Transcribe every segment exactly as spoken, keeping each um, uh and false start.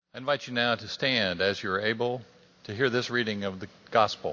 I invite you now to stand as you are able to hear this reading of the Gospel.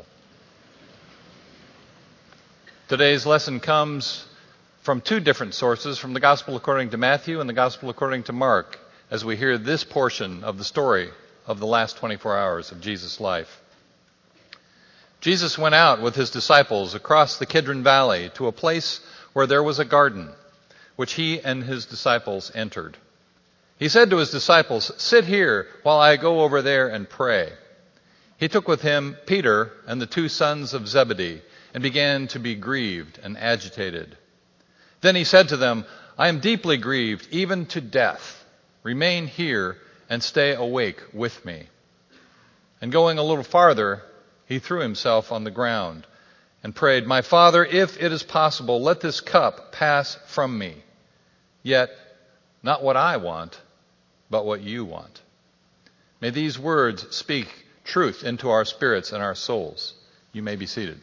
Today's lesson comes from two different sources, from the Gospel according to Matthew and the Gospel according to Mark, as we hear this portion of the story of the last twenty-four hours of Jesus' life. Jesus went out with his disciples across the Kidron Valley to a place where there was a garden, which he and his disciples entered. He said to his disciples, "Sit here while I go over there and pray." He took with him Peter and the two sons of Zebedee and began to be grieved and agitated. Then he said to them, "I am deeply grieved, even to death. Remain here and stay awake with me." And going a little farther, he threw himself on the ground and prayed, "My Father, if it is possible, let this cup pass from me. Yet not what I want, but what you want." May these words speak truth into our spirits and our souls. You may be seated.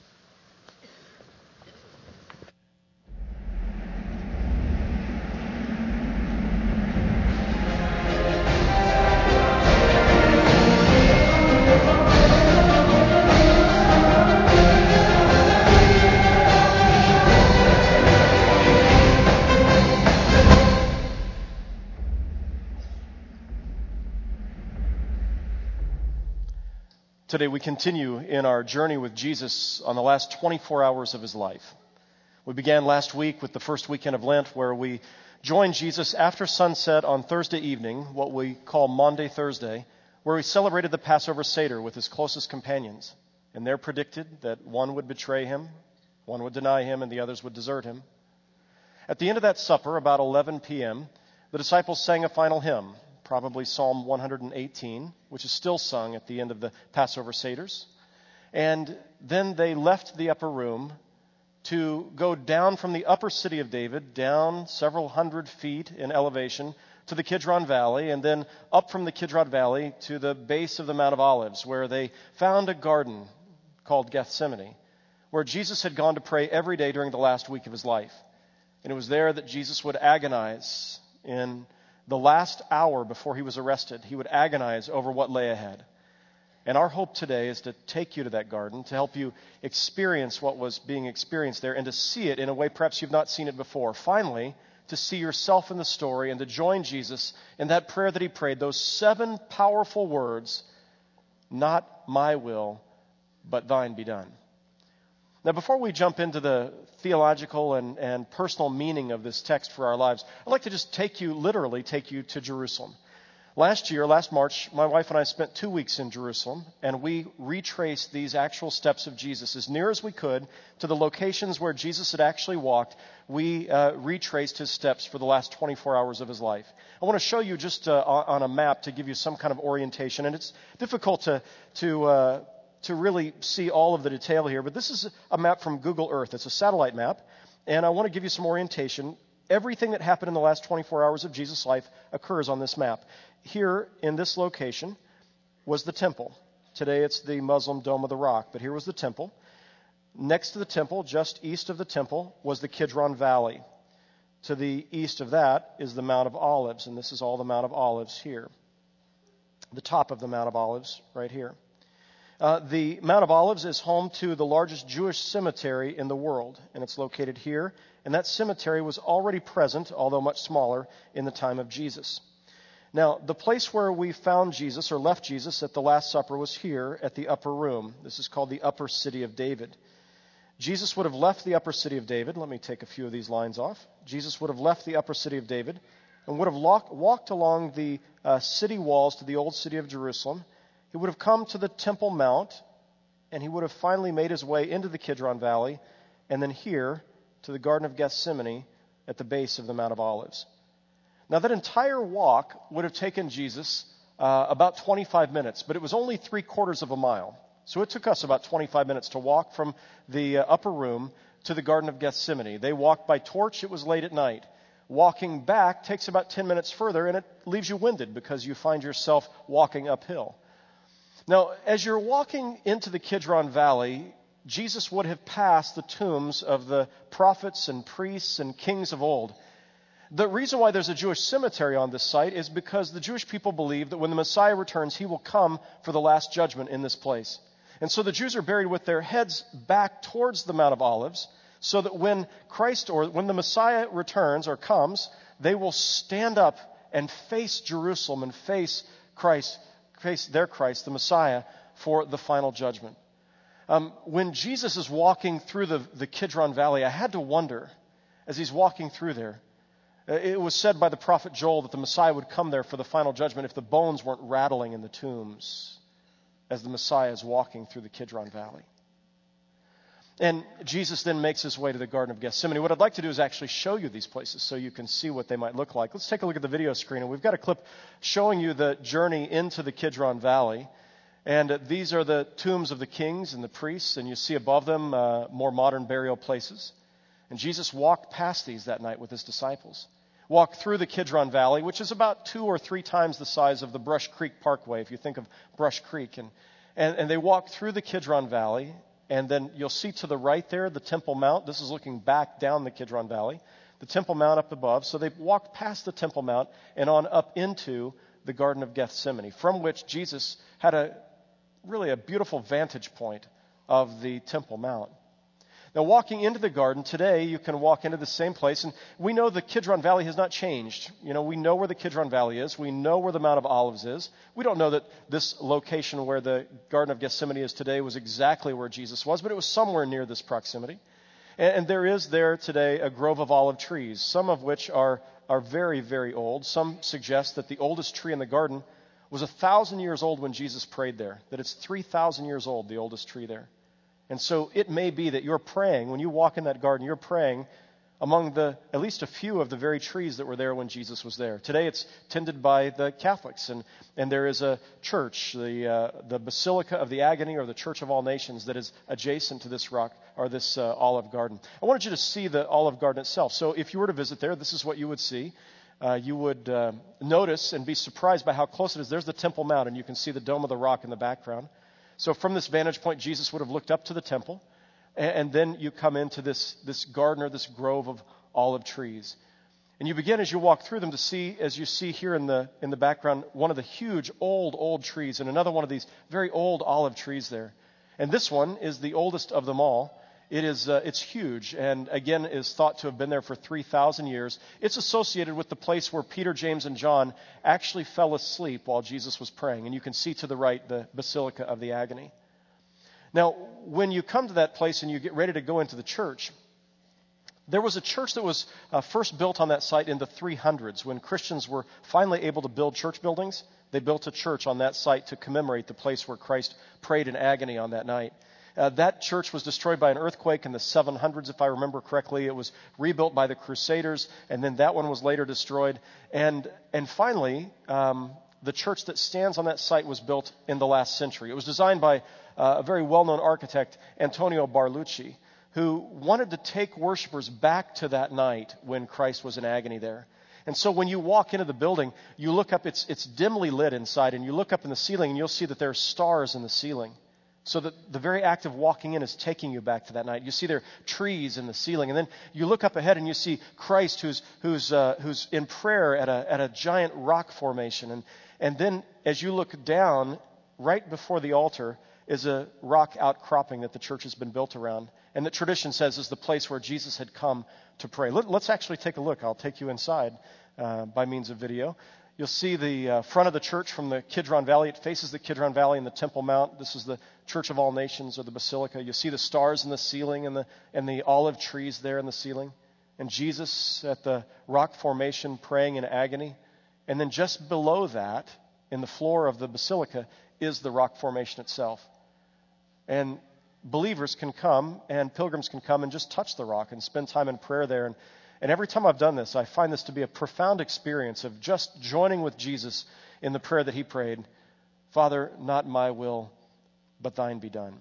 Today we continue in our journey with Jesus on the last twenty-four hours of his life. We began last week with the first weekend of Lent, where we joined Jesus after sunset on Thursday evening, what we call Maundy Thursday, where we celebrated the Passover Seder with his closest companions. And there predicted that one would betray him, one would deny him, and the others would desert him. At the end of that supper, about eleven p.m., the disciples sang a final hymn, probably Psalm one hundred eighteen, which is still sung at the end of the Passover Seders. And then they left the upper room to go down from the upper city of David, down several hundred feet in elevation to the Kidron Valley, and then up from the Kidron Valley to the base of the Mount of Olives, where they found a garden called Gethsemane, where Jesus had gone to pray every day during the last week of his life. And it was there that Jesus would agonize in the last hour before he was arrested. He would agonize over what lay ahead. And our hope today is to take you to that garden, to help you experience what was being experienced there, and to see it in a way perhaps you've not seen it before. Finally, to see yourself in the story and to join Jesus in that prayer that he prayed, those seven powerful words, "Not my will, but thine be done." Now, before we jump into the theological and, and personal meaning of this text for our lives, I'd like to just take you, literally take you to Jerusalem. Last year, last March, my wife and I spent two weeks in Jerusalem, and we retraced these actual steps of Jesus as near as we could to the locations where Jesus had actually walked. We uh, retraced his steps for the last twenty-four hours of his life. I want to show you just uh, on a map to give you some kind of orientation, and it's difficult to to uh, to really see all of the detail here, but this is a map from Google Earth. It's a satellite map, and I want to give you some orientation. Everything that happened in the last twenty-four hours of Jesus' life occurs on this map. Here, in this location, was the temple. Today it's the Muslim Dome of the Rock, but here was the temple. Next to the temple, just east of the temple, was the Kidron Valley. To the east of that is the Mount of Olives, and this is all the Mount of Olives here. The top of the Mount of Olives right here. Uh, the Mount of Olives is home to the largest Jewish cemetery in the world, and it's located here. And that cemetery was already present, although much smaller, in the time of Jesus. Now, the place where we found Jesus, or left Jesus at the Last Supper, was here at the upper room. This is called the Upper City of David. Jesus would have left the Upper City of David. Let me take a few of these lines off. Jesus would have left the Upper City of David and would have walk, walked along the uh, city walls to the old city of Jerusalem. He would have come to the Temple Mount, and he would have finally made his way into the Kidron Valley, and then here to the Garden of Gethsemane at the base of the Mount of Olives. Now, that entire walk would have taken Jesus uh, about twenty-five minutes, but it was only three quarters of a mile. So it took us about twenty-five minutes to walk from the uh, upper room to the Garden of Gethsemane. They walked by torch. It was late at night. Walking back takes about ten minutes further, and it leaves you winded because you find yourself walking uphill. Now, as you're walking into the Kidron Valley, Jesus would have passed the tombs of the prophets and priests and kings of old. The reason why there's a Jewish cemetery on this site is because the Jewish people believe that when the Messiah returns, he will come for the last judgment in this place. And so the Jews are buried with their heads back towards the Mount of Olives, so that when Christ or when the Messiah returns or comes, they will stand up and face Jerusalem and face Christ, face their Christ, the Messiah, for the final judgment. Um, when Jesus is walking through the, the Kidron Valley, I had to wonder, as he's walking through there, it was said by the prophet Joel that the Messiah would come there for the final judgment if the bones weren't rattling in the tombs as the Messiah is walking through the Kidron Valley. And Jesus then makes his way to the Garden of Gethsemane. What I'd like to do is actually show you these places so you can see what they might look like. Let's take a look at the video screen. And we've got a clip showing you the journey into the Kidron Valley. And uh, these are the tombs of the kings and the priests. And you see above them uh, more modern burial places. And Jesus walked past these that night with his disciples. Walked through the Kidron Valley, which is about two or three times the size of the Brush Creek Parkway, if you think of Brush Creek. And, and, and they walked through the Kidron Valley. And then you'll see to the right there the Temple Mount. This is looking back down the Kidron Valley. The Temple Mount up above. So they walked past the Temple Mount and on up into the Garden of Gethsemane, from which Jesus had a really a beautiful vantage point of the Temple Mount. Now, walking into the garden, today you can walk into the same place, and we know the Kidron Valley has not changed. You know, we know where the Kidron Valley is. We know where the Mount of Olives is. We don't know that this location where the Garden of Gethsemane is today was exactly where Jesus was, but it was somewhere near this proximity. And, and there is there today a grove of olive trees, some of which are, are very, very old. Some suggest that the oldest tree in the garden was a thousand years old when Jesus prayed there, that it's three thousand years old, the oldest tree there. And so it may be that you're praying, when you walk in that garden, you're praying among the at least a few of the very trees that were there when Jesus was there. Today it's tended by the Catholics, and, and there is a church, the uh, the Basilica of the Agony, or the Church of All Nations, that is adjacent to this rock, or this uh, olive garden. I wanted you to see the olive garden itself. So if you were to visit there, this is what you would see. Uh, you would uh, notice and be surprised by how close it is. There's the Temple Mount, and you can see the Dome of the Rock in the background. So from this vantage point, Jesus would have looked up to the temple, and, and then you come into this, this garden or this grove of olive trees. And you begin as you walk through them to see, as you see here in the in the background, one of the huge old, old trees, and another one of these very old olive trees there. And this one is the oldest of them all. It is uh, it's huge, and again is thought to have been there for three thousand years. It's associated with the place where Peter, James, and John actually fell asleep while Jesus was praying. And you can see to the right the Basilica of the Agony. Now, when you come to that place and you get ready to go into the church, there was a church that was uh, first built on that site in the three hundreds. When Christians were finally able to build church buildings, they built a church on that site to commemorate the place where Christ prayed in agony on that night. Uh, that church was destroyed by an earthquake in the seven hundreds, if I remember correctly. It was rebuilt by the Crusaders, and then that one was later destroyed. And and finally, um, the church that stands on that site was built in the last century. It was designed by uh, a very well-known architect, Antonio Barlucci, who wanted to take worshipers back to that night when Christ was in agony there. And so when you walk into the building, you look up, it's it's dimly lit inside, and you look up in the ceiling, and you'll see that there are stars in the ceiling. So that the very act of walking in is taking you back to that night. You see there are trees in the ceiling, and then you look up ahead and you see Christ who's who's uh, who's in prayer at a at a giant rock formation, and and then as you look down, right before the altar is a rock outcropping that the church has been built around, and that tradition says is the place where Jesus had come to pray. Let, let's actually take a look. I'll take you inside uh, by means of video. You'll see the uh, front of the church from the Kidron Valley. It faces the Kidron Valley and the Temple Mount. This is the Church of All Nations, or the Basilica. You see the stars in the ceiling and the and the olive trees there in the ceiling. And Jesus at the rock formation praying in agony. And then just below that, in the floor of the Basilica, is the rock formation itself. And believers can come, and pilgrims can come and just touch the rock and spend time in prayer there. And And every time I've done this, I find this to be a profound experience of just joining with Jesus in the prayer that he prayed. Father, not my will, but thine be done.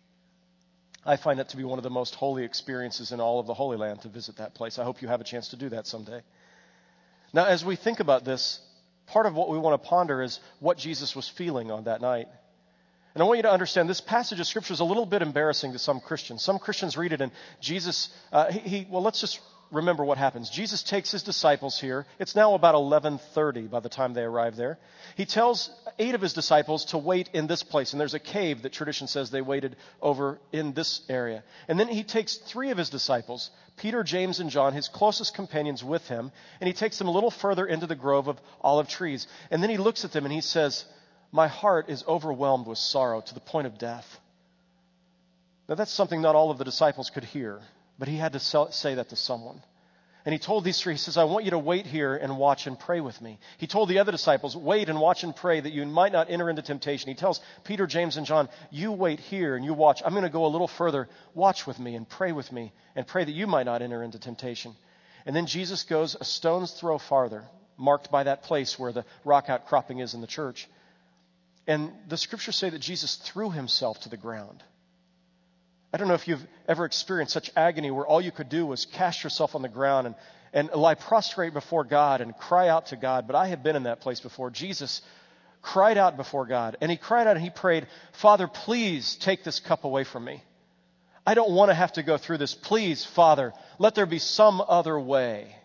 I find that to be one of the most holy experiences in all of the Holy Land, to visit that place. I hope you have a chance to do that someday. Now, as we think about this, part of what we want to ponder is what Jesus was feeling on that night. And I want you to understand this passage of Scripture is a little bit embarrassing to some Christians. Some Christians read it and Jesus, uh, he, he, well, let's just remember what happens. Jesus takes his disciples here. It's now about eleven thirty by the time they arrive there. He tells eight of his disciples to wait in this place. And there's a cave that tradition says they waited over in this area. And then he takes three of his disciples, Peter, James, and John, his closest companions with him, and he takes them a little further into the grove of olive trees. And then he looks at them and he says, "My heart is overwhelmed with sorrow to the point of death." Now that's something not all of the disciples could hear, but he had to say that to someone. And he told these three, he says, "I want you to wait here and watch and pray with me." He told the other disciples, "Wait and watch and pray that you might not enter into temptation." He tells Peter, James, and John, "You wait here and you watch. I'm going to go a little further. Watch with me and pray with me and pray that you might not enter into temptation." And then Jesus goes a stone's throw farther, marked by that place where the rock outcropping is in the church. And the scriptures say that Jesus threw himself to the ground. I don't know if you've ever experienced such agony where all you could do was cast yourself on the ground and, and lie prostrate before God and cry out to God. But I have been in that place before. Jesus cried out before God. And he cried out and he prayed, "Father, please take this cup away from me. I don't want to have to go through this. Please, Father, let there be some other way."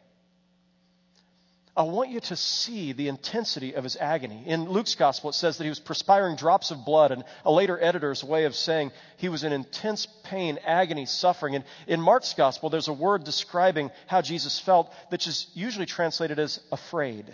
I want you to see the intensity of his agony. In Luke's gospel, it says that he was perspiring drops of blood, and a later editor's way of saying he was in intense pain, agony, suffering. And in Mark's gospel, there's a word describing how Jesus felt that's just usually translated as afraid.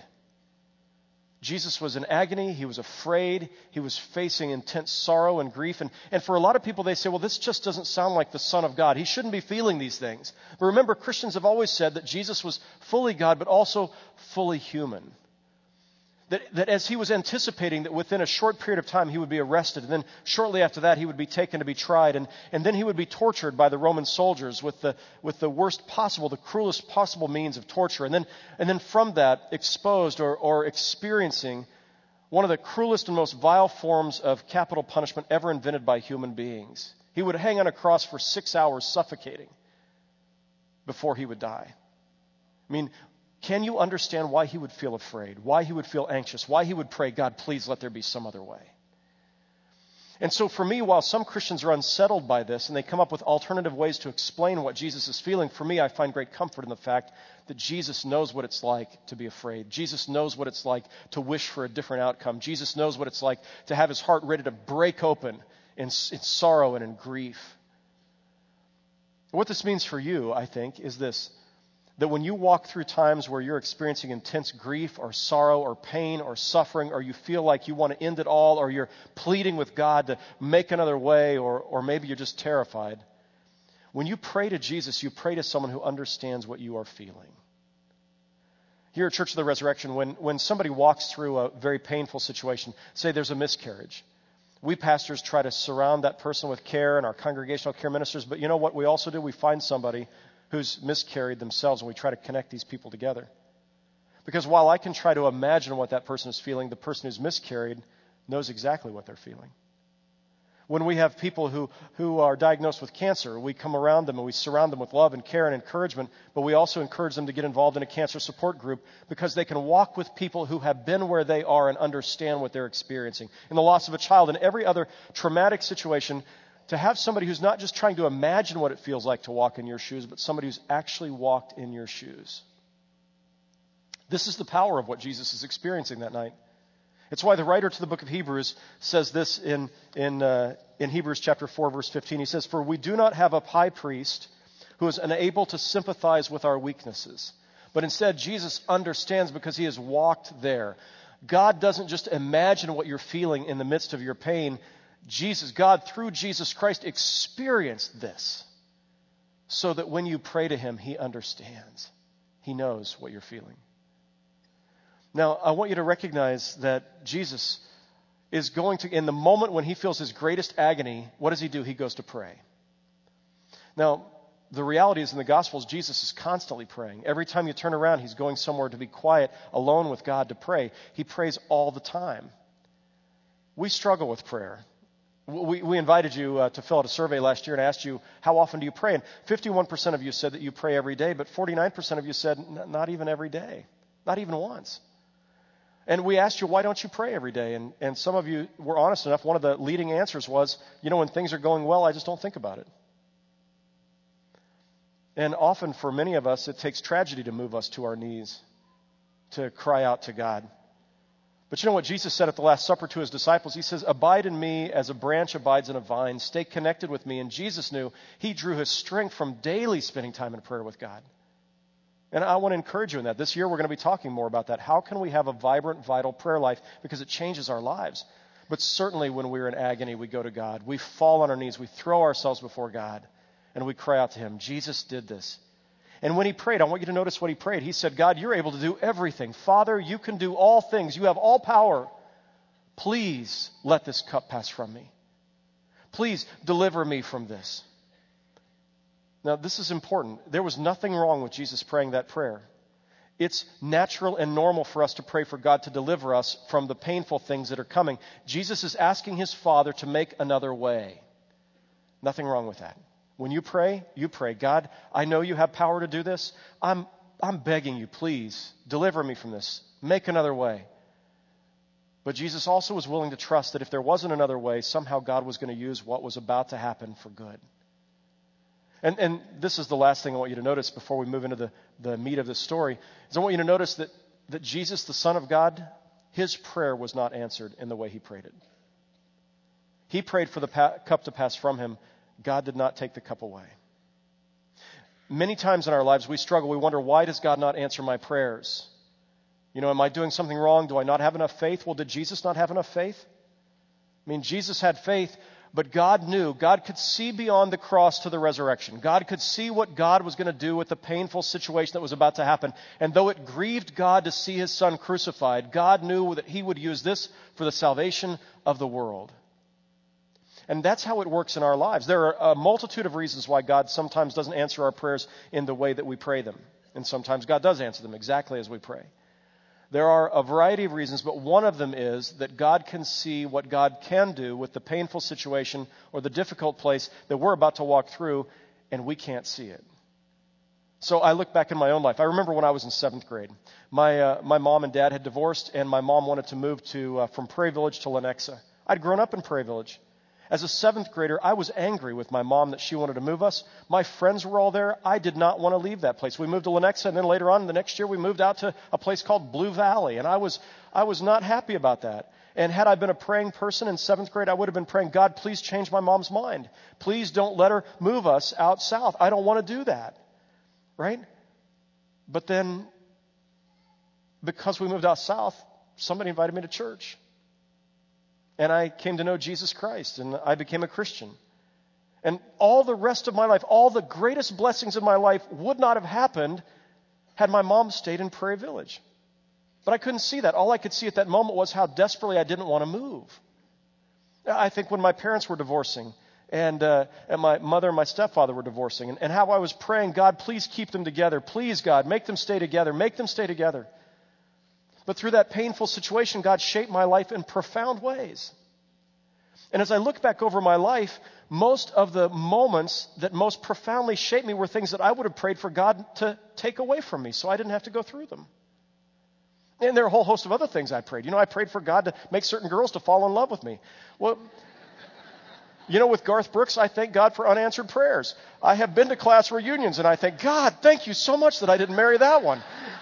Jesus was in agony. He was afraid. He was facing intense sorrow and grief. And, and for a lot of people, they say, well, this just doesn't sound like the Son of God. He shouldn't be feeling these things. But remember, Christians have always said that Jesus was fully God, but also fully human. That, that as he was anticipating that within a short period of time he would be arrested, and then shortly after that he would be taken to be tried, and, and then he would be tortured by the Roman soldiers with the with the worst possible, the cruelest possible means of torture, and then and then from that exposed or, or experiencing one of the cruelest and most vile forms of capital punishment ever invented by human beings. He would hang on a cross for six hours suffocating before he would die. I mean, can you understand why he would feel afraid, why he would feel anxious, why he would pray, "God, please let there be some other way"? And so for me, while some Christians are unsettled by this and they come up with alternative ways to explain what Jesus is feeling, for me, I find great comfort in the fact that Jesus knows what it's like to be afraid. Jesus knows what it's like to wish for a different outcome. Jesus knows what it's like to have his heart ready to break open in, in sorrow and in grief. What this means for you, I think, is this: that when you walk through times where you're experiencing intense grief or sorrow or pain or suffering, or you feel like you want to end it all, or you're pleading with God to make another way, or, or maybe you're just terrified, when you pray to Jesus, you pray to someone who understands what you are feeling. Here at Church of the Resurrection, when, when somebody walks through a very painful situation, say there's a miscarriage, we pastors try to surround that person with care and our congregational care ministers, but you know what we also do? We find somebody who's miscarried themselves, and we try to connect these people together. Because while I can try to imagine what that person is feeling, the person who's miscarried knows exactly what they're feeling. When we have people who, who are diagnosed with cancer, we come around them and we surround them with love and care and encouragement, but we also encourage them to get involved in a cancer support group because they can walk with people who have been where they are and understand what they're experiencing. In the loss of a child and every other traumatic situation, to have somebody who's not just trying to imagine what it feels like to walk in your shoes, but somebody who's actually walked in your shoes. This is the power of what Jesus is experiencing that night. It's why the writer to the book of Hebrews says this in, in, uh, in Hebrews chapter four, verse fifteen. He says, "For we do not have a high priest who is unable to sympathize with our weaknesses, but instead Jesus understands because he has walked there." God doesn't just imagine what you're feeling in the midst of your pain. Jesus, God, through Jesus Christ, experienced this so that when you pray to him, he understands. He knows what you're feeling. Now, I want you to recognize that Jesus is going to, in the moment when he feels his greatest agony, what does he do? He goes to pray. Now, the reality is in the Gospels, Jesus is constantly praying. Every time you turn around, he's going somewhere to be quiet, alone with God to pray. He prays all the time. We struggle with prayer. We, we invited you uh, to fill out a survey last year and asked you, how often do you pray? And fifty-one percent of you said that you pray every day, but forty-nine percent of you said not even every day, not even once. And we asked you, why don't you pray every day? And, and some of you were honest enough. One of the leading answers was, you know, when things are going well, I just don't think about it. And often for many of us, it takes tragedy to move us to our knees, to cry out to God. But you know what Jesus said at the Last Supper to his disciples? He says, abide in me as a branch abides in a vine. Stay connected with me. And Jesus knew he drew his strength from daily spending time in prayer with God. And I want to encourage you in that. This year we're going to be talking more about that. How can we have a vibrant, vital prayer life? Because it changes our lives. But certainly when we're in agony, we go to God. We fall on our knees. We throw ourselves before God. And we cry out to him. Jesus did this. And when he prayed, I want you to notice what he prayed. He said, God, you're able to do everything. Father, you can do all things. You have all power. Please let this cup pass from me. Please deliver me from this. Now, this is important. There was nothing wrong with Jesus praying that prayer. It's natural and normal for us to pray for God to deliver us from the painful things that are coming. Jesus is asking his Father to make another way. Nothing wrong with that. When you pray, you pray, God, I know you have power to do this. I'm, I'm begging you, please, deliver me from this. Make another way. But Jesus also was willing to trust that if there wasn't another way, somehow God was going to use what was about to happen for good. And, and this is the last thing I want you to notice before we move into the, the meat of this story, is I want you to notice that, that Jesus, the Son of God, his prayer was not answered in the way he prayed it. He prayed for the pa- cup to pass from him. God did not take the cup away. Many times in our lives we struggle. We wonder, why does God not answer my prayers? You know, am I doing something wrong? Do I not have enough faith? Well, did Jesus not have enough faith? I mean, Jesus had faith, but God knew. God could see beyond the cross to the resurrection. God could see what God was going to do with the painful situation that was about to happen. And though it grieved God to see his Son crucified, God knew that he would use this for the salvation of the world. And that's how it works in our lives. There are a multitude of reasons why God sometimes doesn't answer our prayers in the way that we pray them. And sometimes God does answer them exactly as we pray. There are a variety of reasons, but one of them is that God can see what God can do with the painful situation or the difficult place that we're about to walk through, and we can't see it. So I look back in my own life. I remember when I was in seventh grade. My uh, my mom and dad had divorced, and my mom wanted to move to uh, from Prairie Village to Lenexa. I'd grown up in Prairie Village. As a seventh grader, I was angry with my mom that she wanted to move us. My friends were all there. I did not want to leave that place. We moved to Lenexa, and then later on, the next year, we moved out to a place called Blue Valley, and I was I was not happy about that. And had I been a praying person in seventh grade, I would have been praying, God, please change my mom's mind. Please don't let her move us out south. I don't want to do that. Right? But then, because we moved out south, somebody invited me to church. And I came to know Jesus Christ, and I became a Christian. And all the rest of my life, all the greatest blessings of my life would not have happened had my mom stayed in Prairie Village. But I couldn't see that. All I could see at that moment was how desperately I didn't want to move. I think when my parents were divorcing, and, uh, and my mother and my stepfather were divorcing, and, and how I was praying, God, please keep them together. Please, God, make them stay together. Make them stay together. But through that painful situation, God shaped my life in profound ways. And as I look back over my life, most of the moments that most profoundly shaped me were things that I would have prayed for God to take away from me so I didn't have to go through them. And there are a whole host of other things I prayed. You know, I prayed for God to make certain girls to fall in love with me. Well, you know, with Garth Brooks, I thank God for unanswered prayers. I have been to class reunions, and I think, God, thank you so much that I didn't marry that one.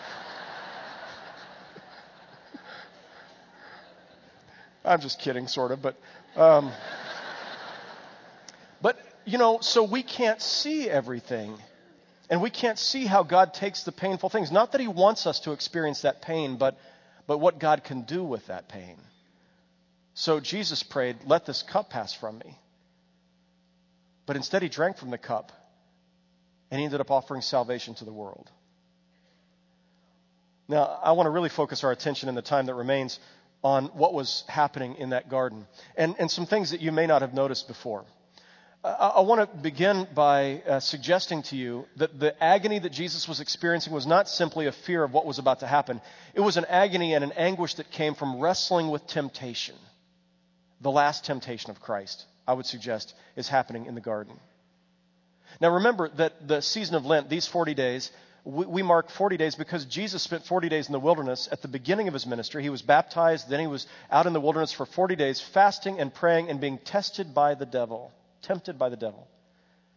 I'm just kidding, sort of, but, um, but, you know, so we can't see everything, and we can't see how God takes the painful things. Not that he wants us to experience that pain, but, but what God can do with that pain. So Jesus prayed, let this cup pass from me. But instead he drank from the cup, and he ended up offering salvation to the world. Now, I want to really focus our attention in the time that remains on what was happening in that garden, and, and some things that you may not have noticed before. I, I want to begin by uh, suggesting to you that the agony that Jesus was experiencing was not simply a fear of what was about to happen. It was an agony and an anguish that came from wrestling with temptation. The last temptation of Christ, I would suggest, is happening in the garden. Now remember that the season of Lent, these forty days, we, we mark forty days because Jesus spent forty days in the wilderness at the beginning of his ministry. He was baptized, then he was out in the wilderness for forty days, fasting and praying and being tested by the devil, tempted by the devil.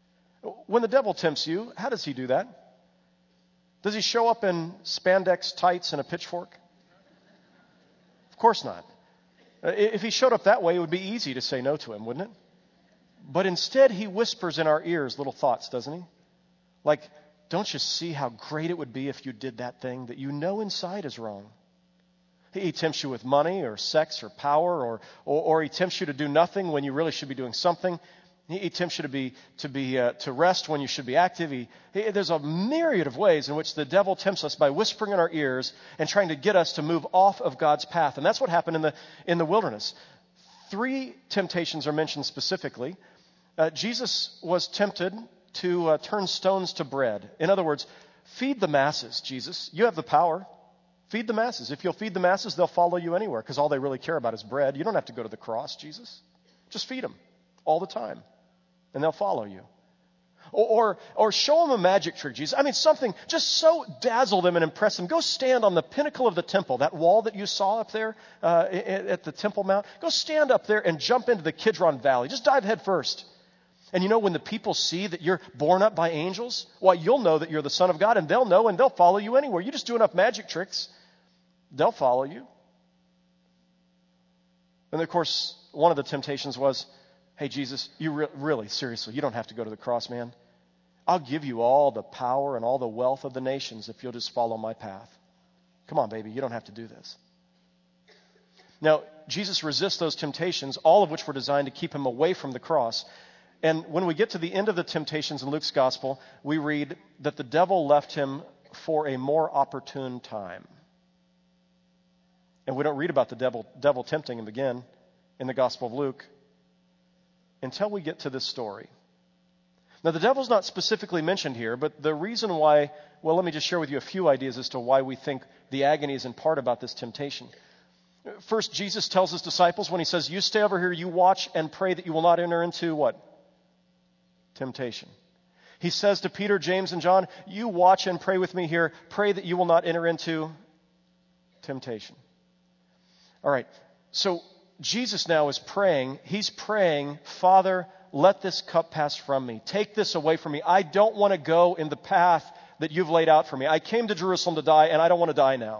When the devil tempts you, how does he do that? Does he show up in spandex tights and a pitchfork? Of course not. If he showed up that way, it would be easy to say no to him, wouldn't it? But instead, he whispers in our ears little thoughts, doesn't he? Like, don't you see how great it would be if you did that thing that you know inside is wrong? He tempts you with money or sex or power, or, or, or he tempts you to do nothing when you really should be doing something. He, he tempts you to be to be uh, to rest when you should be active. He, he, there's a myriad of ways in which the devil tempts us by whispering in our ears and trying to get us to move off of God's path. And that's what happened in the in the wilderness. Three temptations are mentioned specifically. Uh, Jesus was tempted to uh, turn stones to bread. In other words, feed the masses, Jesus. You have the power. Feed the masses. If you'll feed the masses, they'll follow you anywhere because all they really care about is bread. You don't have to go to the cross, Jesus. Just feed them all the time, and they'll follow you. Or, or, or show them a magic trick, Jesus. I mean, something, just so dazzle them and impress them. Go stand on the pinnacle of the temple, that wall that you saw up there uh, at the Temple Mount. Go stand up there and jump into the Kidron Valley. Just dive head first. And you know, when the people see that you're borne up by angels, why, you'll know that you're the Son of God, and they'll know, and they'll follow you anywhere. You just do enough magic tricks, they'll follow you. And of course, one of the temptations was, hey, Jesus, you re- really, seriously, you don't have to go to the cross, man. I'll give you all the power and all the wealth of the nations if you'll just follow my path. Come on, baby, you don't have to do this. Now, Jesus resists those temptations, all of which were designed to keep him away from the cross. And when we get to the end of the temptations in Luke's gospel, we read that the devil left him for a more opportune time. And we don't read about the devil, devil tempting him again in the Gospel of Luke until we get to this story. Now, the devil's not specifically mentioned here, but the reason why, well, let me just share with you a few ideas as to why we think the agony is in part about this temptation. First, Jesus tells his disciples when he says, you stay over here, you watch and pray that you will not enter into what? Temptation. He says to Peter, James, and John, you watch and pray with me here. Pray that you will not enter into temptation. All right, so Jesus now is praying. He's praying, Father, let this cup pass from me. Take this away from me. I don't want to go in the path that you've laid out for me. I came to Jerusalem to die, and I don't want to die now.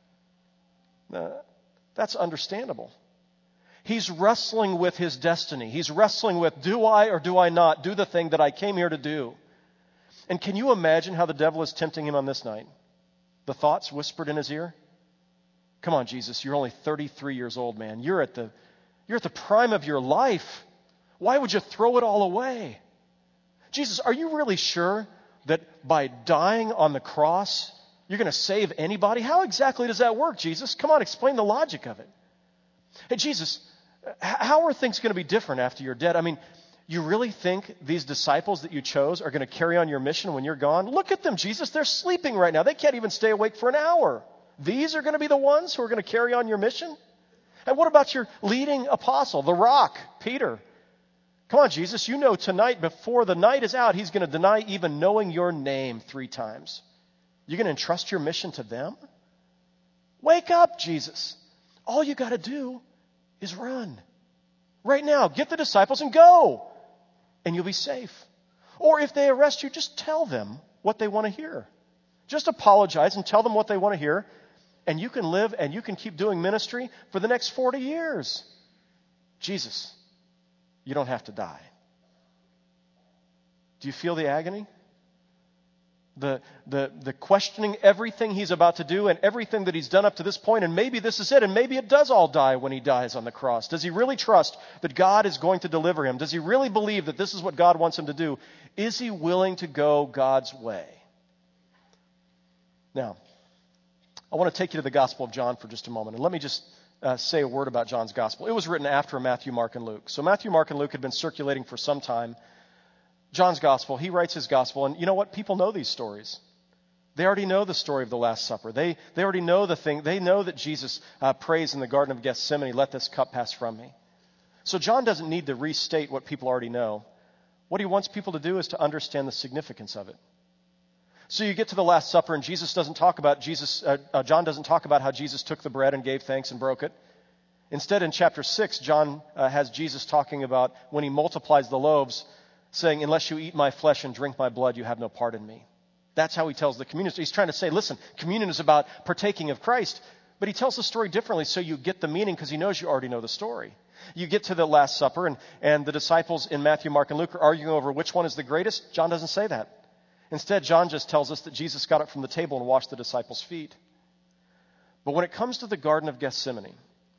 Uh, that's understandable. He's wrestling with his destiny. He's wrestling with, do I or do I not do the thing that I came here to do? And can you imagine how the devil is tempting him on this night? The thoughts whispered in his ear. Come on, Jesus, you're only thirty-three years old, man. You're at the, you're at the prime of your life. Why would you throw it all away? Jesus, are you really sure that by dying on the cross, you're going to save anybody? How exactly does that work, Jesus? Come on, explain the logic of it. Hey, Jesus, how are things going to be different after you're dead? I mean, you really think these disciples that you chose are going to carry on your mission when you're gone? Look at them, Jesus. They're sleeping right now. They can't even stay awake for an hour. These are going to be the ones who are going to carry on your mission? And what about your leading apostle, the rock, Peter? Come on, Jesus, you know tonight, before the night is out, he's going to deny even knowing your name three times. You're going to entrust your mission to them? Wake up, Jesus. All you got to do is run. Right now, get the disciples and go, and you'll be safe. Or if they arrest you, just tell them what they want to hear. Just apologize and tell them what they want to hear, and you can live and you can keep doing ministry for the next forty years. Jesus, you don't have to die. Do you feel the agony? The, the, the questioning everything he's about to do and everything that he's done up to this point, and maybe this is it, and maybe it does all die when he dies on the cross. Does he really trust that God is going to deliver him? Does he really believe that this is what God wants him to do? Is he willing to go God's way? Now, I want to take you to the Gospel of John for just a moment, and let me just uh, say a word about John's Gospel. It was written after Matthew, Mark, and Luke. So Matthew, Mark, and Luke had been circulating for some time. John's Gospel, he writes his Gospel, and you know what? People know these stories. They already know the story of the Last Supper. They they already know the thing. They know that Jesus uh, prays in the Garden of Gethsemane, let this cup pass from me. So John doesn't need to restate what people already know. What he wants people to do is to understand the significance of it. So you get to the Last Supper, and Jesus doesn't talk about Jesus. Uh, uh, John doesn't talk about how Jesus took the bread and gave thanks and broke it. Instead, in chapter six, John uh, has Jesus talking about when he multiplies the loaves. saying, unless you eat my flesh and drink my blood, you have no part in me. That's how he tells the communion. He's trying to say, listen, communion is about partaking of Christ. But he tells the story differently so you get the meaning because he knows you already know the story. You get to the Last Supper and, and the disciples in Matthew, Mark, and Luke are arguing over which one is the greatest. John doesn't say that. Instead, John just tells us that Jesus got up from the table and washed the disciples' feet. But when it comes to the Garden of Gethsemane,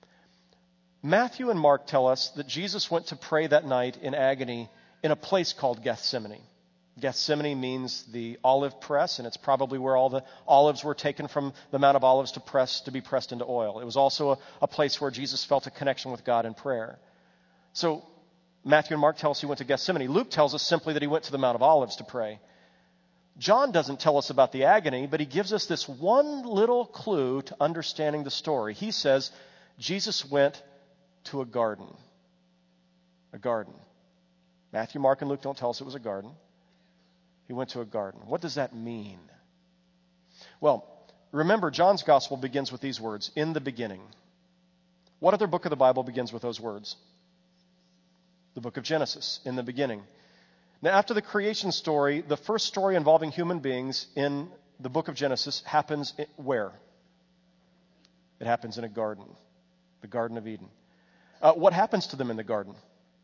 Matthew and Mark tell us that Jesus went to pray that night in agony in a place called Gethsemane. Gethsemane means the olive press, and it's probably where all the olives were taken from the Mount of Olives to press to be pressed into oil. It was also a, a place where Jesus felt a connection with God in prayer. So Matthew and Mark tell us he went to Gethsemane. Luke tells us simply that he went to the Mount of Olives to pray. John doesn't tell us about the agony, but he gives us this one little clue to understanding the story. He says Jesus went to a garden. A garden. Matthew, Mark, and Luke don't tell us it was a garden. He went to a garden. What does that mean? Well, remember, John's gospel begins with these words, in the beginning. What other book of the Bible begins with those words? The book of Genesis, in the beginning. Now, after the creation story, the first story involving human beings in the book of Genesis happens where? It happens in a garden, the Garden of Eden. Uh, what happens to them in the garden?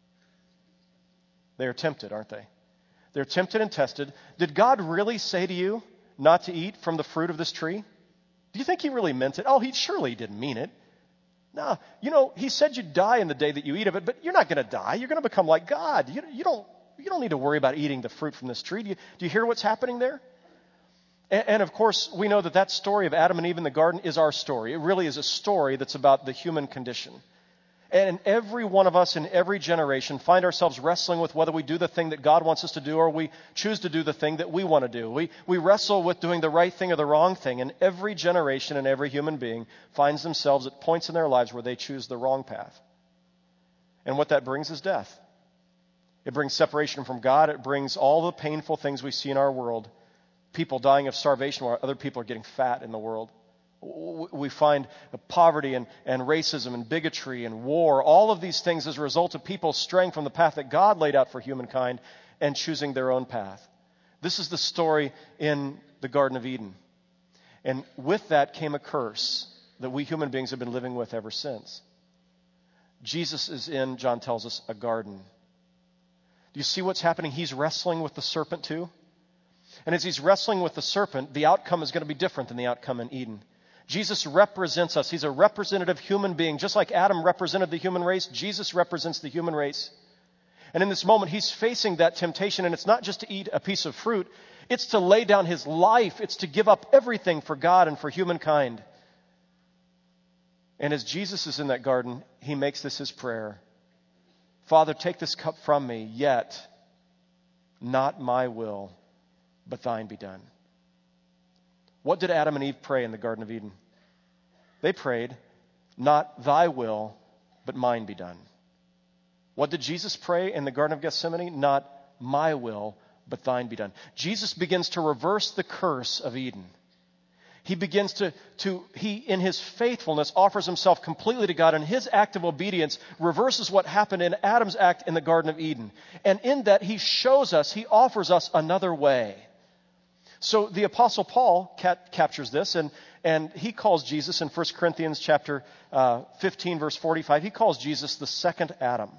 They are tempted, aren't they? They're tempted and tested. Did God really say to you not to eat from the fruit of this tree? Do you think he really meant it? Oh, he surely didn't mean it. No, you know, he said you'd die in the day that you eat of it, but you're not going to die. You're going to become like God. You, you don't You don't need to worry about eating the fruit from this tree. Do you, do you hear what's happening there? And, and of course, we know that that story of Adam and Eve in the garden is our story. It really is a story that's about the human condition. And every one of us in every generation find ourselves wrestling with whether we do the thing that God wants us to do or we choose to do the thing that we want to do. We, we wrestle with doing the right thing or the wrong thing. And every generation and every human being finds themselves at points in their lives where they choose the wrong path. And what that brings is death. It brings separation from God. It brings all the painful things we see in our world. People dying of starvation while other people are getting fat in the world. We find poverty and, and racism and bigotry and war, all of these things as a result of people straying from the path that God laid out for humankind and choosing their own path. This is the story in the Garden of Eden. And with that came a curse that we human beings have been living with ever since. Jesus is in, John tells us, a garden. Do you see what's happening? He's wrestling with the serpent too. And as he's wrestling with the serpent, the outcome is going to be different than the outcome in Eden. Jesus represents us. He's a representative human being. Just like Adam represented the human race, Jesus represents the human race. And in this moment, he's facing that temptation, and it's not just to eat a piece of fruit. It's to lay down his life. It's to give up everything for God and for humankind. And as Jesus is in that garden, he makes this his prayer. Father, take this cup from me, yet not my will, but thine be done. What did Adam and Eve pray in the Garden of Eden? They prayed, not thy will, but mine be done. What did Jesus pray in the Garden of Gethsemane? Not my will, but thine be done. Jesus begins to reverse the curse of Eden. He begins to, to, he in his faithfulness offers himself completely to God, and his act of obedience reverses what happened in Adam's act in the Garden of Eden. And in that, he shows us, he offers us another way. So the Apostle Paul cap- captures this, and, and he calls Jesus in First Corinthians chapter uh, fifteen, verse forty-five, he calls Jesus the second Adam.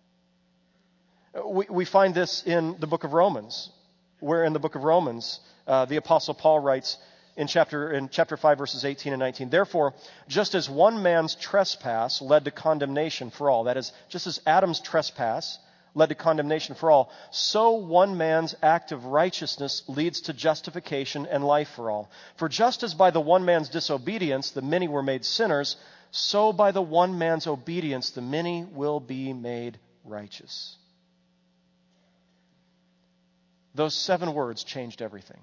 We, we find this in the book of Romans, where in the book of Romans, uh, the Apostle Paul writes in chapter, in chapter five, verses eighteen and nineteen, therefore, just as one man's trespass led to condemnation for all, that is, just as Adam's trespass led to condemnation for all, so one man's act of righteousness leads to justification and life for all. For just as by the one man's disobedience the many were made sinners, so by the one man's obedience the many will be made righteous. Those seven words changed everything.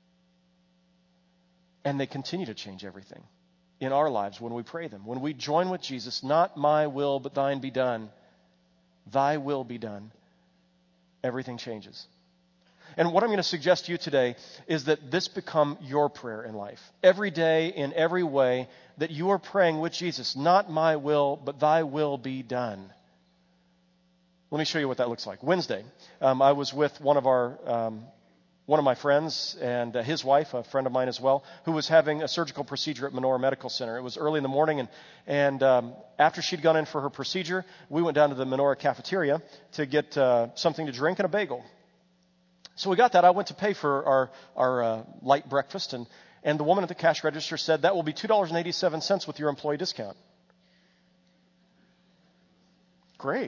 And they continue to change everything in our lives when we pray them. When we join with Jesus, not my will, but thine be done. Thy will be done. Everything changes. And what I'm going to suggest to you today is that this become your prayer in life. Every day, in every way, that you are praying with Jesus, not my will, but thy will be done. let me show you what that looks like. Wednesday, um, I was with one of our um, one of my friends and uh, his wife, a friend of mine as well, who was having a surgical procedure at Menorah Medical Center. It was early in the morning, and and um, after she'd gone in for her procedure, we went down to the Menorah cafeteria to get uh, something to drink and a bagel. So we got that. I went to pay for our our uh, light breakfast, and and the woman at the cash register said that will be two dollars and eighty-seven cents with your employee discount. Great.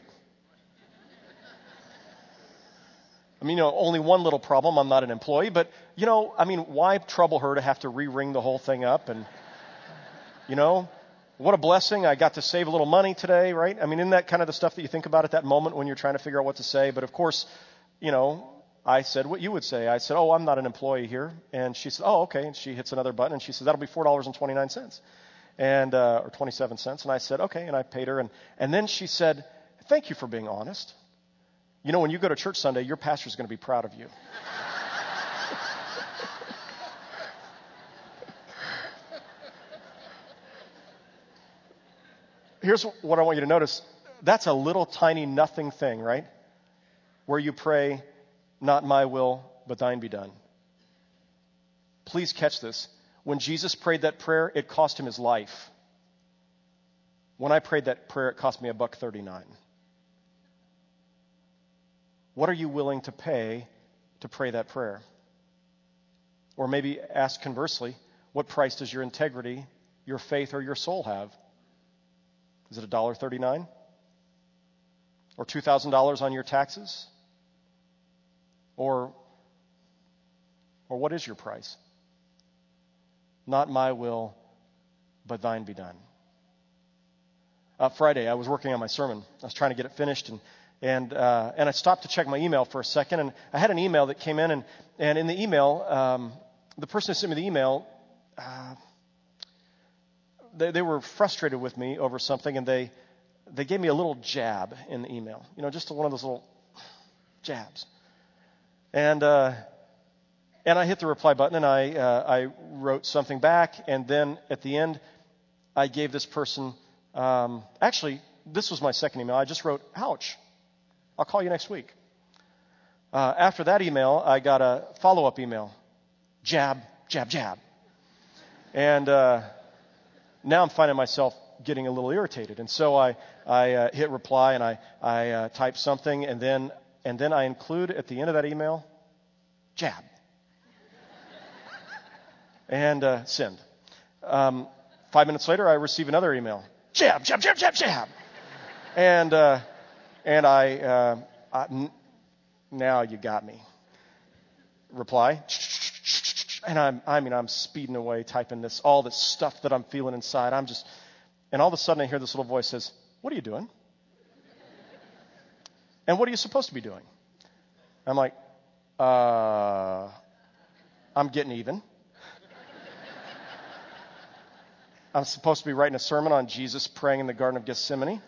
I mean, you know, only one little problem. I'm not an employee, but, you know, I mean, why trouble her to have to re-ring the whole thing up? And, you know, what a blessing. I got to save a little money today, right? I mean, isn't that kind of the stuff that you think about at that moment when you're trying to figure out what to say? But, of course, you know, I said what you would say. I said, oh, I'm not an employee here. And she said, oh, okay. And she hits another button, and she says, that'll be four dollars and twenty-nine cents. And, uh, or twenty-seven cents. And I said, okay. And I paid her. And, and then she said, thank you for being honest. You know, when you go to church Sunday, your pastor's going to be proud of you. Here's what I want you to notice. That's a little tiny nothing thing, right? Where you pray, not my will, but thine be done. Please catch this. When Jesus prayed that prayer, it cost him his life. When I prayed that prayer, it cost me a buck thirty-nine. What are you willing to pay to pray that prayer? Or maybe ask conversely, what price does your integrity, your faith, or your soul have? Is it one dollar and thirty-nine cents? Or two thousand dollars on your taxes? Or, or what is your price? Not my will, but thine be done. Uh, Friday, I was working on my sermon. I was trying to get it finished, and And uh, and I stopped to check my email for a second, and I had an email that came in, and, and in the email, um, the person who sent me the email, uh, they, they were frustrated with me over something, and they they gave me a little jab in the email, you know, just one of those little jabs. And uh, and I hit the reply button, and I uh, I wrote something back, and then at the end, I gave this person, um, actually, this was my second email. I just wrote, ouch. I'll call you next week. Uh, after that email, I got a follow-up email. Jab, jab, jab. And uh, now I'm finding myself getting a little irritated. And so I, I uh, hit reply, and I, I uh, type something, and then, and then I include at the end of that email, jab. and uh, send. Um, five minutes later, I receive another email. Jab, jab, jab, jab, jab. and... Uh, And I, uh, I n- now you got me. Reply. And I'm, I mean, I'm speeding away, typing this, all this stuff that I'm feeling inside. I'm just, and all of a sudden I hear this little voice says, what are you doing? And what are you supposed to be doing? I'm like, uh, I'm getting even. I'm supposed to be writing a sermon on Jesus praying in the Garden of Gethsemane.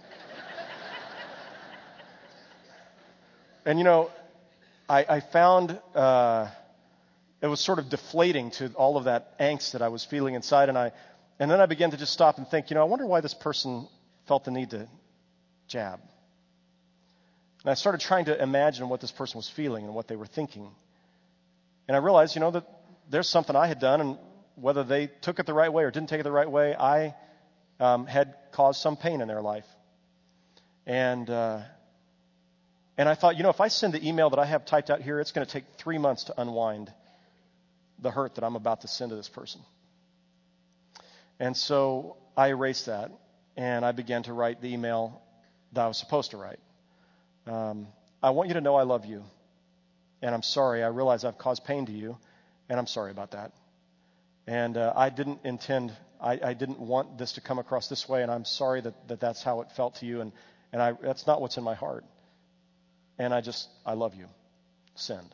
And, you know, I, I found uh, it was sort of deflating to all of that angst that I was feeling inside. And I, and then I began to just stop and think, you know, I wonder why this person felt the need to jab. And I started trying to imagine what this person was feeling and what they were thinking. And I realized, you know, that there's something I had done, and whether they took it the right way or didn't take it the right way, I um, had caused some pain in their life. And... Uh, And I thought, you know, if I send the email that I have typed out here, it's going to take three months to unwind the hurt that I'm about to send to this person. And so I erased that, and I began to write the email that I was supposed to write. Um, I want you to know I love you, and I'm sorry. I realize I've caused pain to you, and I'm sorry about that. And uh, I didn't intend, I, I didn't want this to come across this way, and I'm sorry that, that that's how it felt to you, and, and I, that's not what's in my heart. And I just, I love you. Send.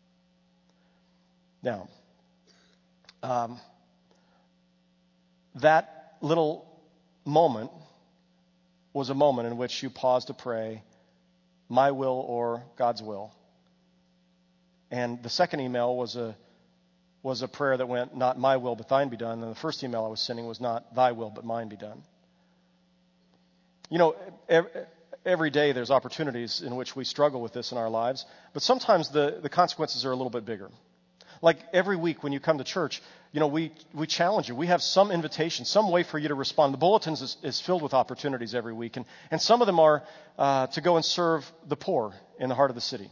Now, um, that little moment was a moment in which you paused to pray, my will or God's will. And the second email was a was a prayer that went, not my will, but thine be done. And the first email I was sending was not thy will, but mine be done. You know, every day there's opportunities in which we struggle with this in our lives, but sometimes the, the consequences are a little bit bigger. Like every week when you come to church, you know, we, we challenge you. We have some invitation, some way for you to respond. The bulletins is, is filled with opportunities every week, and, and some of them are uh, to go and serve the poor in the heart of the city.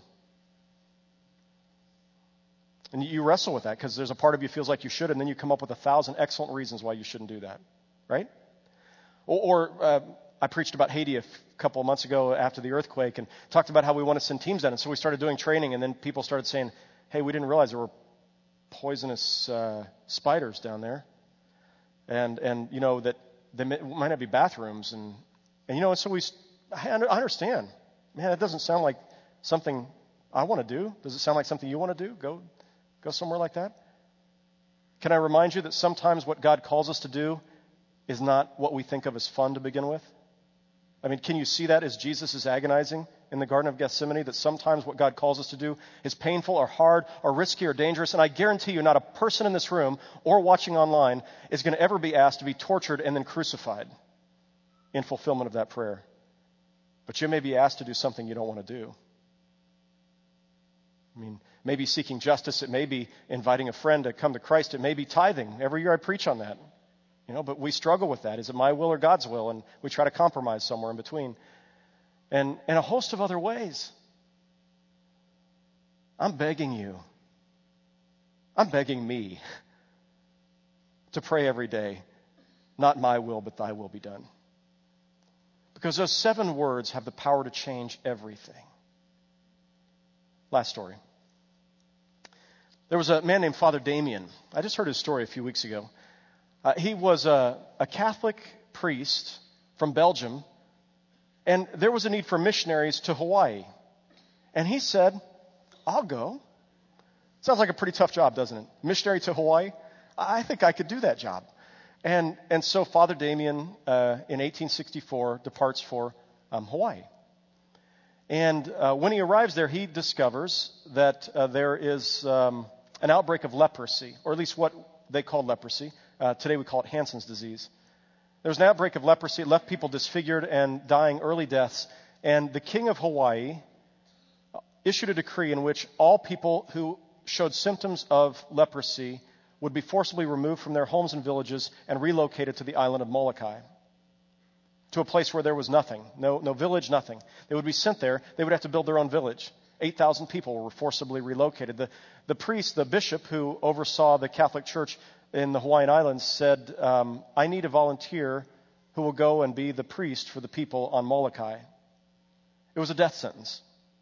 And you wrestle with that because there's a part of you feels like you should, and then you come up with a thousand excellent reasons why you shouldn't do that, right? Or, or uh, I preached about Haiti a f- couple of months ago after the earthquake and talked about how we want to send teams down. And so we started doing training, and then people started saying, hey, we didn't realize there were poisonous uh, spiders down there. And, and you know, that there may, might not be bathrooms. And, and you know, and so we, I understand. Man, it doesn't sound like something I want to do. Does it sound like something you want to do? Go, go somewhere like that? Can I remind you that sometimes what God calls us to do is not what we think of as fun to begin with? I mean, can you see that as Jesus is agonizing in the Garden of Gethsemane, that sometimes what God calls us to do is painful or hard or risky or dangerous? And I guarantee you not a person in this room or watching online is going to ever be asked to be tortured and then crucified in fulfillment of that prayer. But you may be asked to do something you don't want to do. I mean, maybe seeking justice. It may be inviting a friend to come to Christ. It may be tithing. Every year I preach on that. You know, but we struggle with that. Is it my will or God's will? And we try to compromise somewhere in between. And, and a host of other ways. I'm begging you. I'm begging me to pray every day, not my will, but thy will be done. Because those seven words have the power to change everything. Last story. There was a man named Father Damien. I just heard his story a few weeks ago. Uh, he was a, a Catholic priest from Belgium, and there was a need for missionaries to Hawaii. And he said, I'll go. Sounds like a pretty tough job, doesn't it? Missionary to Hawaii? I think I could do that job. And and so Father Damien, uh, in eighteen sixty-four, departs for um, Hawaii. And uh, when he arrives there, he discovers that uh, there is um, an outbreak of leprosy, or at least what they called leprosy. Uh, today we call it Hansen's disease. There was an outbreak of leprosy. It left people disfigured and dying early deaths. And the king of Hawaii issued a decree in which all people who showed symptoms of leprosy would be forcibly removed from their homes and villages and relocated to the island of Molokai, to a place where there was nothing, no, no village, nothing. They would be sent there. They would have to build their own village. eight thousand people were forcibly relocated. The, the priest, the bishop who oversaw the Catholic Church in the Hawaiian Islands said, um, I need a volunteer who will go and be the priest for the people on Molokai. It was a death sentence.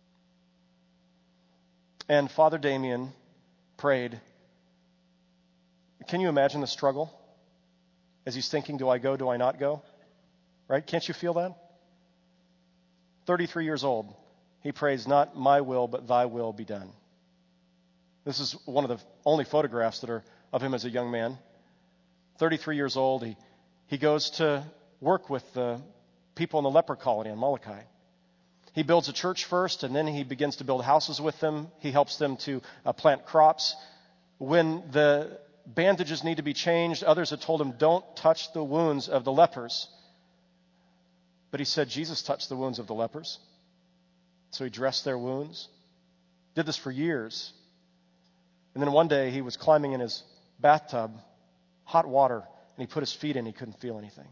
And Father Damien prayed. Can you imagine the struggle as he's thinking, do I go, do I not go? Right? Can't you feel that? thirty-three years old. He prays, not my will, but thy will be done. This is one of the only photographs that are of him as a young man. thirty-three years old. He, he goes to work with the people in the leper colony in Molokai. He builds a church first, and then he begins to build houses with them. He helps them to uh, plant crops. When the bandages need to be changed, others had told him, don't touch the wounds of the lepers. But he said, Jesus touched the wounds of the lepers. So he dressed their wounds. Did this for years. And then one day he was climbing in his bathtub, hot water, and he put his feet in. He couldn't feel anything.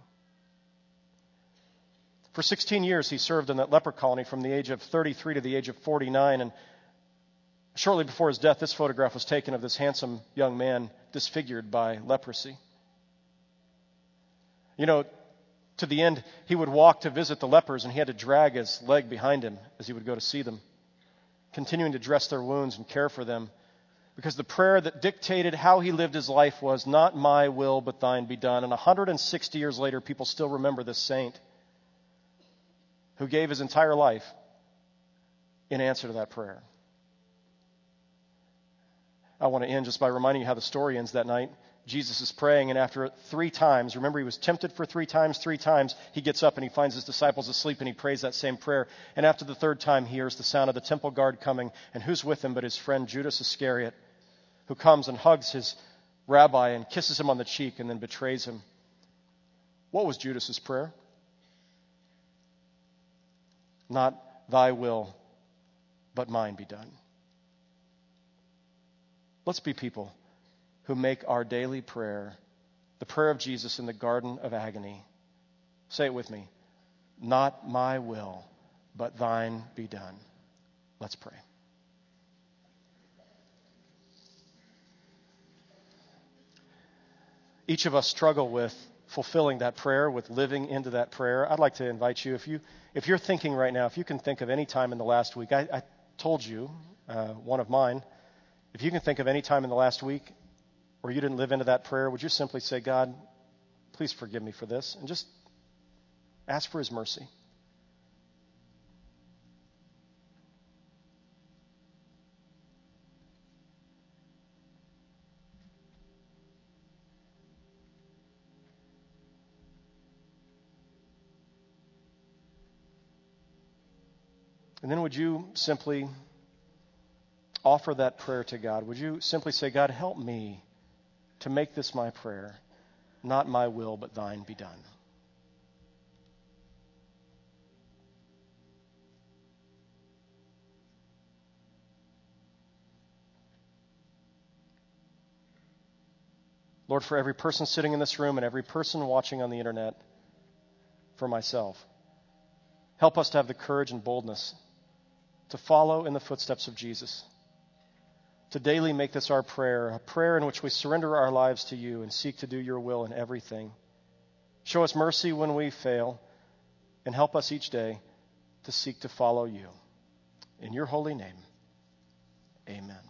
For sixteen years he served in that leper colony from the age of thirty-three to the age of forty-nine. And shortly before his death, this photograph was taken of this handsome young man disfigured by leprosy. You know, to the end, he would walk to visit the lepers, and he had to drag his leg behind him as he would go to see them, continuing to dress their wounds and care for them. Because the prayer that dictated how he lived his life was, not my will, but thine be done. And one hundred sixty years later, people still remember this saint who gave his entire life in answer to that prayer. I want to end just by reminding you how the story ends that night. Jesus is praying, and after three times, remember he was tempted for three times, three times, he gets up and he finds his disciples asleep, and he prays that same prayer. And after the third time, he hears the sound of the temple guard coming, and who's with him but his friend Judas Iscariot, who comes and hugs his rabbi and kisses him on the cheek and then betrays him. What was Judas's prayer? Not thy will, but mine be done. Let's be people who make our daily prayer the prayer of Jesus in the Garden of Agony. Say it with me. Not my will, but thine be done. Let's pray. Each of us struggle with fulfilling that prayer, with living into that prayer. I'd like to invite you, if you if you're thinking right now, if you can think of any time in the last week, I, I told you, uh, one of mine, if you can think of any time in the last week where you didn't live into that prayer, would you simply say, God, please forgive me for this, and just ask for his mercy. And then would you simply offer that prayer to God? Would you simply say, God, help me to make this my prayer, not my will, but thine be done. Lord, for every person sitting in this room and every person watching on the internet, for myself, help us to have the courage and boldness to follow in the footsteps of Jesus, to daily make this our prayer, a prayer in which we surrender our lives to you and seek to do your will in everything. Show us mercy when we fail, and help us each day to seek to follow you. In your holy name, amen.